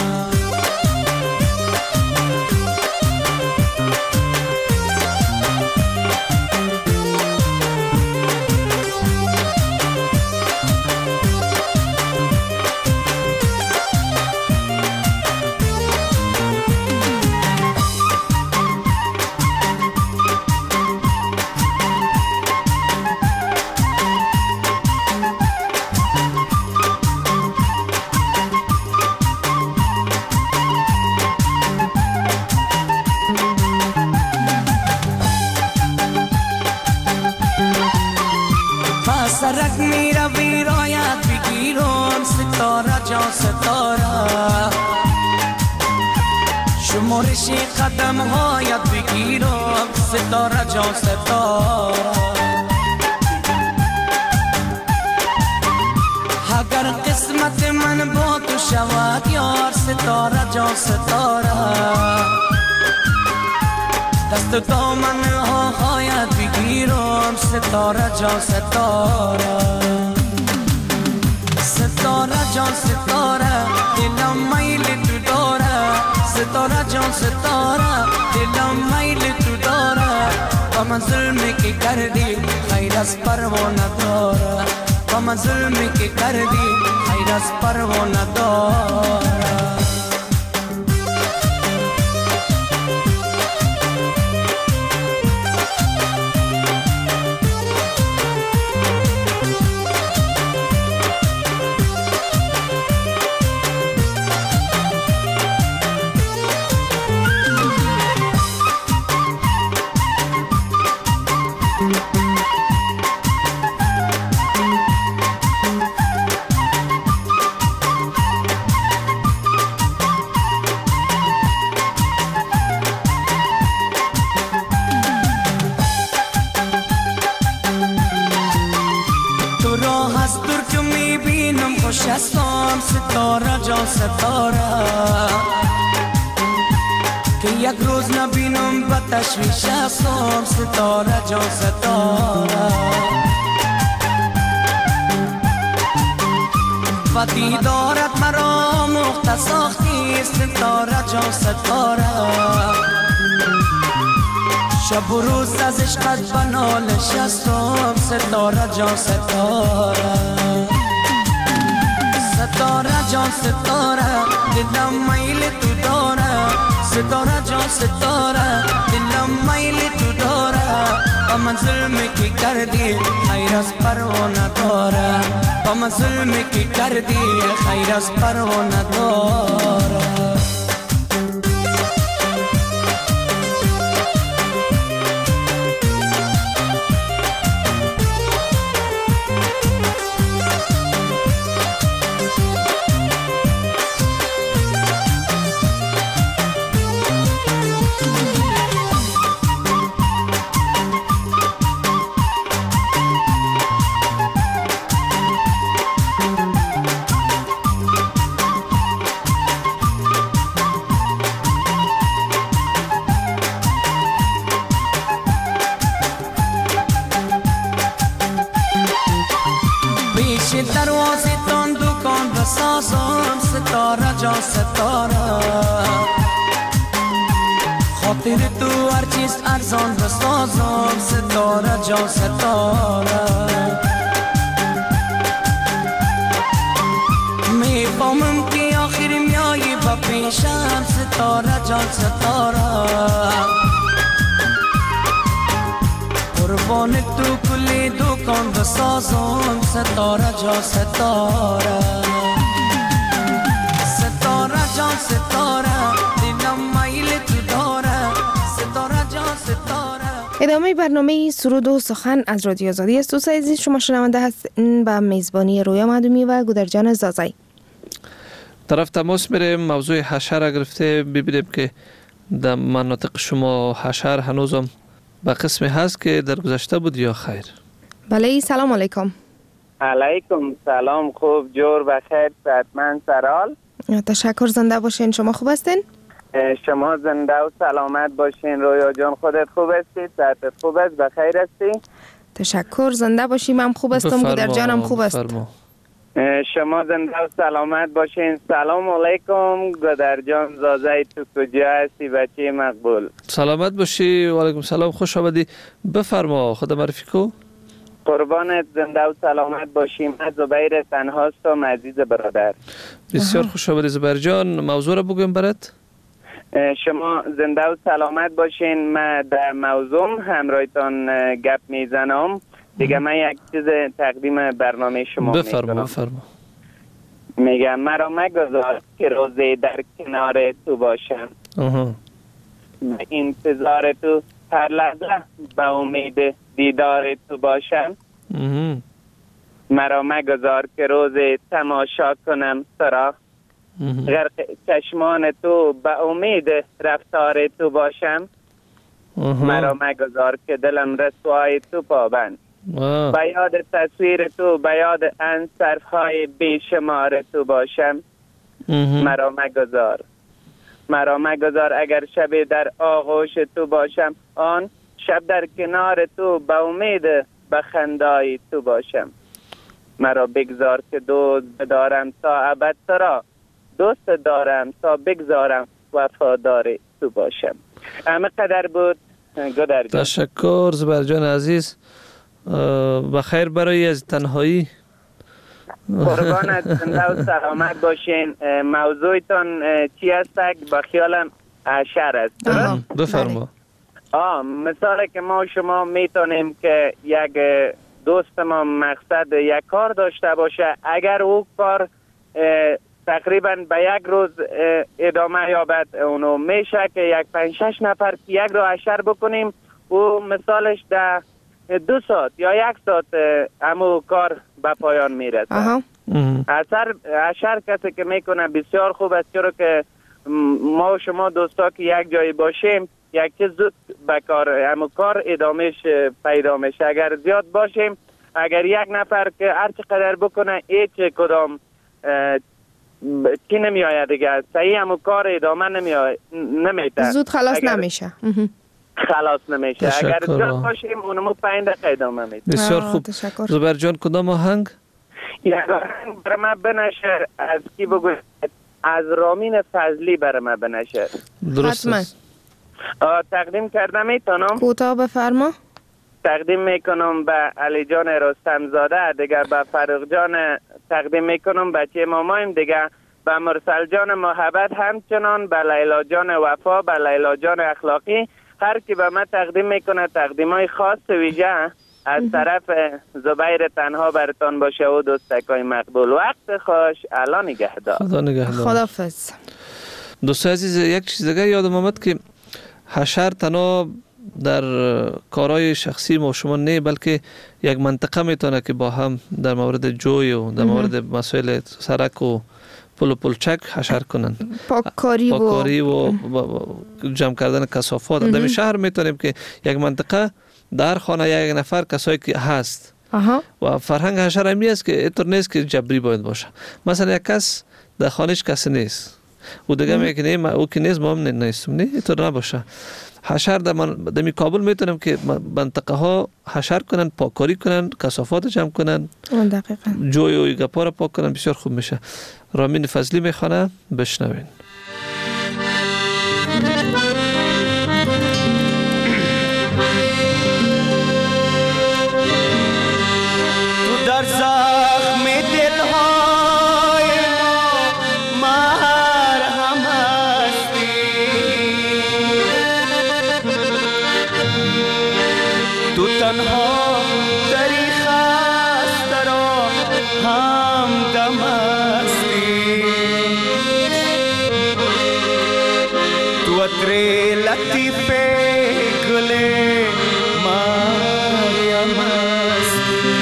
سرک میره ویرایت بگیرم ستاره جان ستاره، شمارش قدم هایت بگیرم ستاره جان ستاره، اگر قسمت من با تو شود یار ستاره جان ستاره، دست دامن ها هایت بگیرم ستاره جان ستاره، ستاره جان ستاره دلم میل تو داره، ستاره جان ستاره دلم میل تو داره، با من ظلمی که کردی خیر از پروانه داره، با من ظلمی که کردی خیر از پروانه داره. ستاره جان ستاره که یک روز نبینم به تشویش هستم، ستاره جان ستاره و دیدارت مرا مخت ساختی، ستاره جان ستاره شب و روز از عشقت به نالش هستم، ستاره جان ستاره، ستاره جان ستاره دلم میل تو داره، ستاره جان ستاره دلم میل تو داره، با من ظلمی که کردی خیر از پروانه داره، با من ظلمی که کردی خیر از پروانه داره. دروازه تان دکان بسازم، ستاره جان ستاره خاطر تو هر چیز ارزان بسازم، ستاره جان ستاره میفهمم که آخر میایی با پیش میشم ستاره جان ستاره قربان تو کلی دکان بسازم ستاره جان ستاره ستاره جان ستاره دلم میل تو داره ستاره جان ستاره. ادامه برنامه سرود و سخن از رادیو آزادی است. دوستان عزیز شما شنونده هستین با میزبانی رویا معدومی و گودرجان زازایی. طرف تماس میریم موضوع حشر را گرفته ببینیم که در مناطق شما حشر هنوزم به قسمی هست که در گذشته بود یا خیر؟ بله سلام علیکم. علیکم سلام، خوب جور بخیر صحتمند سرال. تشکر، زنده باشین. شما خوب هستین؟ شما زنده و سلامت باشین. رویا جان خودت خوب هستی؟ صحتت خوب است؟ بخیر هستی؟ تشکر، زنده باشیم. هم خوب هستم، گودر جانم خوب است. شما زنده و سلامت باشین. سلام علیکم گودر جان زازای، تو کجا هستی بچه مقبول؟ سلامت باشی. و علیکم سلام، خوش آمدی. بفرما، خود معرفی کو. قربانت، زنده و سلامت باشیم. من زبیر تنهاستم عزیز برادر. بسیار خوش آمدی زبیر جان. موضوع را بگویم برات. شما زنده و سلامت باشین. من در موضوع همراهتان گپ میزنم دیگه. من یک چیز تقدیم برنامه شما میکنم. بفرما بفرما. میگم مرا مگذار که روزی در کنار تو باشم. آها. انتظار تو هر لحظه به امید دیدار تو باشم. آها. مرا مگذار که روزی تماشا کنم سرا. غرق چشمان تو به امید رفتار تو باشم. مرا مگذار که دلم رسوای تو پابند. به یاد تصویر تو، به یاد ان صرفهای بیشمار تو باشم. مرا مگذار مرا مگذار اگر شب در آغوش تو باشم، آن شب در کنار تو به امید به خندای تو باشم. مرا بگذار که دوست دارم تا ابد سرا، دوست دارم تا بگذارم وفادار تو باشم. همه قدر بود گودر جان. تشکر زبیر جان عزیز. بخیر برای از تنهایی. قربانت، زنده و سلامت باشین. موضوعتان چی است؟ با خیالم حشر است. بفرما. آه مثال که ما شما میتونیم که یک دوست ما مقصد یک کار داشته باشه، اگر او کار تقریبا به یک روز ادامه یابد، اونو میشه که یک پنج شش نفر یک رو حشر بکنیم، او مثالش در دو ساعت یا یک ساعت همو کار به پایان میرسه. اثر حشر کسی که میکنه بسیار خوب است، چرا که ما و شما دوستا که یک جایی باشیم یک چیز زود به کار همو کار ادامهش پیدا میشه. اگر زیاد باشیم، اگر یک نفر که هر چقدر بکنه هیچ کدام چی نمی آید دیگه، صحیح همو کار ادامه نمی آید، نمیده، زود خلاص نمیشه خلاص نمیشه. اگر زیاد باشیم اونمو پنج دقیقه ادامه میده. بسیار خوب. زبیر جان کدام آهنگ؟ یک آهنگ برای من بنشر. از کی بگوید؟ از رامین فضلی برای من بنشر. درست است. تقدیم کردم میتونم؟ کوتاه بفرما. تقدیم میکنم به علی جان رستم زاده، دیگه به فرخ جان تقدیم میکنم بچه مامایم، دیگه به مرسل جان محبت، همچنان به لیلا جان وفا، به لیلا جان اخلاقی. هر کی به من تقدیم میکنه تقدیمای خاص ویژه از طرف زبیر تنها برتان باشه و دوستکای مقبول. وقت خوش، الله نگهدار. خدا نگهدار. خداحافظ. دوست عزیز، یک چیز دیگه یادم آمد که حشر تنها در کارهای شخصی ما شما نه، بلکه یک منطقه میتونه که با هم در مورد جوی و در مورد مسائل سرک و پل و پلچک حشر کنن، پاککاری و پاککاری و جمع کردن کثافات. در شهر میتونیم که یک منطقه در خانه یک نفر کسایی که هست آها. و فرهنگ حشر همی است که اینطور نیست که جبری باید باشه. مثلا یک کس در خانهش کسی نیست و دیگه میگه که نه او که نیست ما هم نیستم، نه اینطور نباشه. حشر در من در کابل میتونم که منطقه ها حشر کنن، پاککاری کنن، کثافات جمع کنن، دقیقاً جوی و گپا را پاک کنن. بسیار خوب میشه. رامین فضلی میخوانه، بشنوین. تو در زخم دلهای ما مرهم تنها دری خسته را همدم هستی تو عطر لطیف گل مریم هستی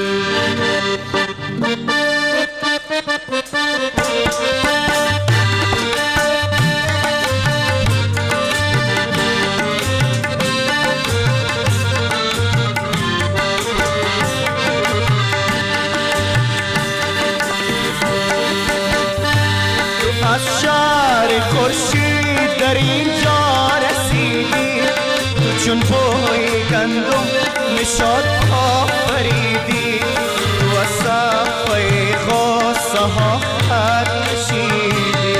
از شهر خورشید در اینجا رسیدی تو چون پای گندم نشاط آفریدی تو از صفای غصه ها خط کشیدی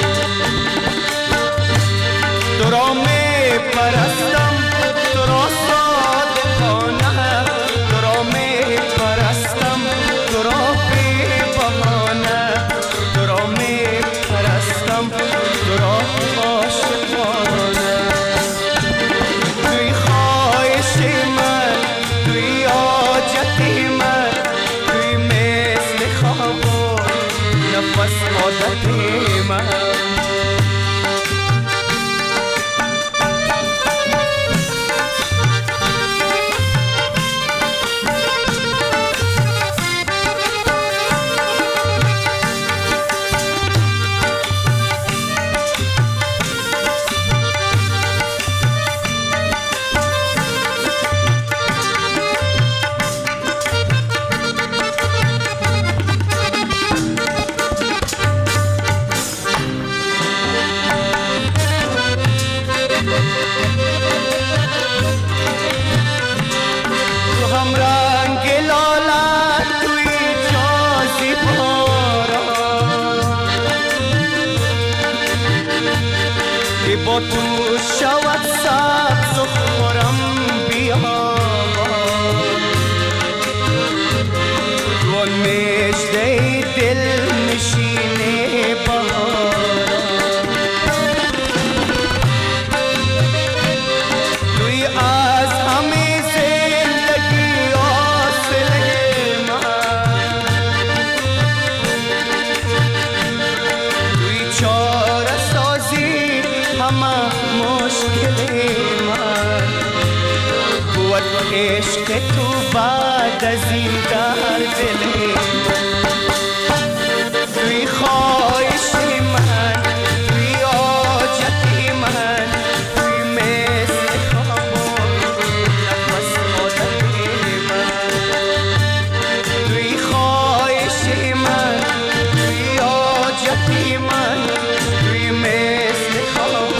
تو را می پرستم تو را صادقانه تو را می پرستم تو را بی بهانه تو را می پرستم تو را عاشقانه توی خواهش من توی حاجت من توی مثل خواب و نفس عادت من با تو شود سبز و خورم بیابان تو مژده دل نشینه بهاران توی از همه زندگی حاصله من توی چاره سازی همه مشکل من قوت عشق تو بعد از این در دل توی خواهش من توی حاجت من توی مثل خواب و نفس عادت من توی خواهش من توی حاجت من توی مثل خواب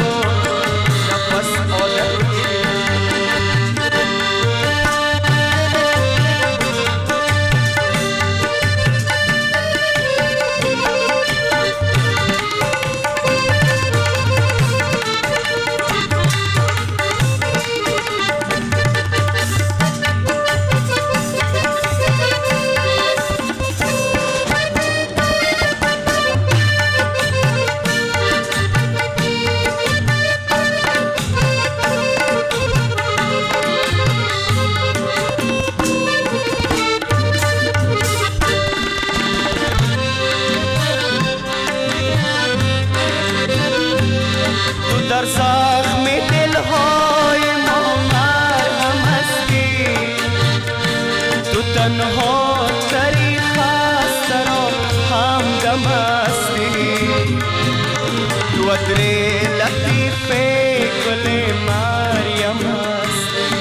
در زخم دلهای ما مرهم هستی تو تنها تری خسته را همدم هستی تو عطر لطیف گل مریم هستی.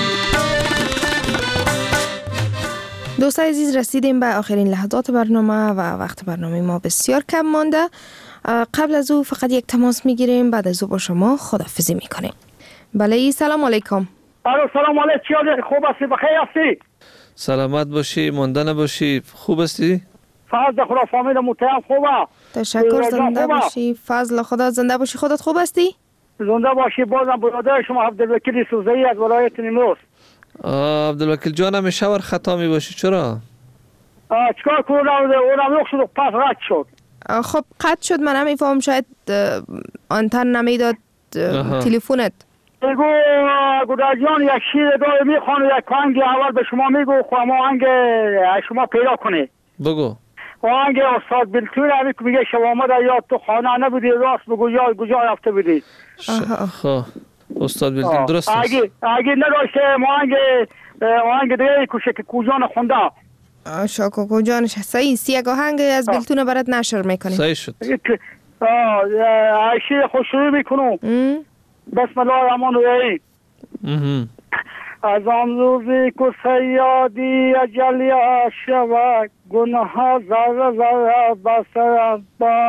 دوستان عزیز رسیدیم به آخرین لحظات برنامه و وقت برنامه ما بسیار کم مانده. قبل از او فقط یک تماس میگیریم، بعد از او با شما خداحافظی میکنیم. بله سلام علیکم. الو سلام علیکم. خوب هستی؟ بخیر هستی؟ سلامت باشی، مانده نباشی. خوب هستی؟ فضل خدا فامیل محترم خوبه؟ تشکر، زنده باشی. فضل خدا، زنده باشی. خودت خوب هستی؟ زنده باشی. بازم برادر شما عبدالوکیل سوزایی از ولایت نیمروز. عبدالوکیل جان همیشه ور خطا میباشی، چرا؟ چکار کنم؟ اونم یک شد پس رد شد. خب قطع شد. من هم میفهم شاید آنتن نمیداد تلفنت. بگو گودر جان یک شیر داره میخوانه یک آهنگ اول به شما میگو خواهم آهنگ شما پیدا کنه. بگو. آهنگ استاد بلتون همی که میگه شما آمده یا تو خانه نبودی راست بگو یا کجا رفته بودی. خب استاد بلتون درست است. اگه اگه نداشته آهنگ آهنگ دیگه کوشه که کوجان خونده. شاکو کوجانش صحیح یک آهنگ از بلتون برات نشر میکنه. صحیح شد. آه شیر خوشروی میکنم. بسم الله الرحمن الرحیم. از آن روزی که سیادی اجلی شود گناه ذره ذره بسرم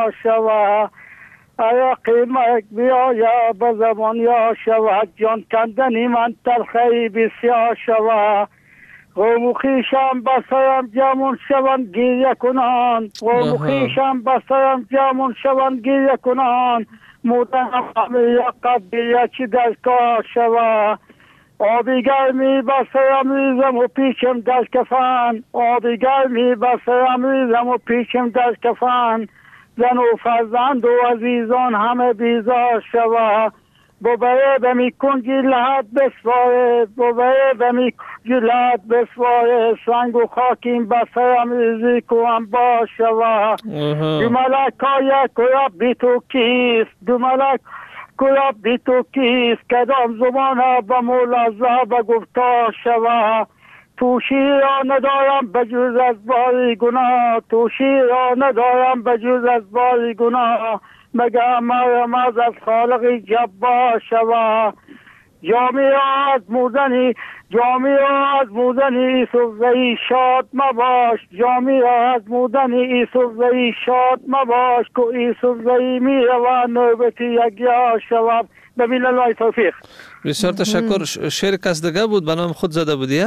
باشود ایا قیمت بیایا به زبان یا شود جان کندنی من تلخی بسیار شود قوم و خویشم بسرم جمون شوند گریه کنان قوم و خویشم بسرم جمون شوند گریه کنان مودن همه یا قبیه چی در کار شود آبی گرمی بسرم ریزم و پیچم در کفن آبی گرمی بسرم ریزم و پیچم در کفن زن و فرزند و عزیزان همه بیزار شود ببره بمی کنجی لحد بسواره ببره بمی کنجی لحد بسواره سنگ و خاکیم بسرم ریزی کنم با شود دو ملک های کویا بی تو کیست دو ملک کویا بی تو کیست کدام زمان با مولازه با گفتار شود توشی را ندارم بجوز از باری گناه توشی را ندارم بجوز از باری گناه مگه مرم از از خالق جبار شود جامی را از موزنی جامی را از موزنی ایسوف زهی شاد مباش جامی را از موزنی ایسوف زهی شاد مباش که ایسوف زهی می روان نوبتی یکیار شود ببین الله توفیق. بسیار تشکر. شعر کس دیگه بود به نام خود زده بودی؟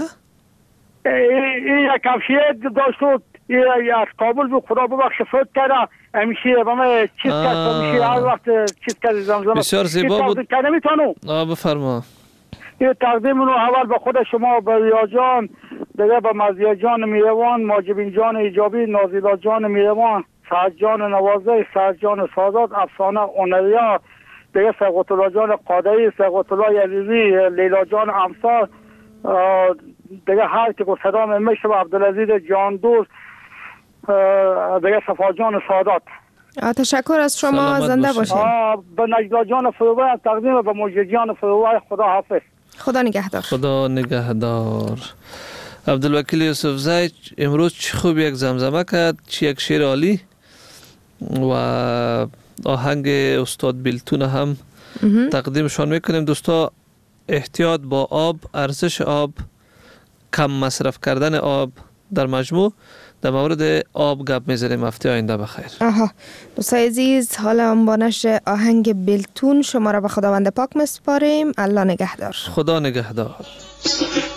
این یک کفشیه داشت این از کابل بود خدا ببخش فوت کرده همیشه با من چیز کرد همیشه هر وقت چیز کرد زمزمه بسیار زیبا بود. که نمیتونم آه بفرما. این تقدیم رو اول به خود شما به ریا جان دیگه به مزیه جان میروان ماجبین جان ایجابی نازیلا جان میروان سعد جان نوازه سعد جان سادات افسانه اونریا دیگه سقوط الله جان قادری سقوط الله عزیزی لیلا جان امسار دیگه هر که گفت صدا میشه به عبدالعزیز جان دوست دیگه صفا جان سادات. تشکر از شما زنده باشید. به نجلا جان فروبای تقدیم به موجی جان فروبای خدا حافظ. خدا نگهدار. خدا نگهدار. عبدالوکیل یوسف زی امروز چه خوب یک زمزمه کرد چه یک شعر عالی و آهنگ استاد بلتون هم تقدیمشان میکنیم. دوستا احتیاط با آب، ارزش آب، کم مصرف کردن آب در مجموع در مورد آب گپ میزنیم. هفته آینده بخیر. آها دوستای عزیز حالا با نشر آهنگ بلتون شما را به خداوند پاک میسپاریم. الله نگهدار. خدا نگهدار.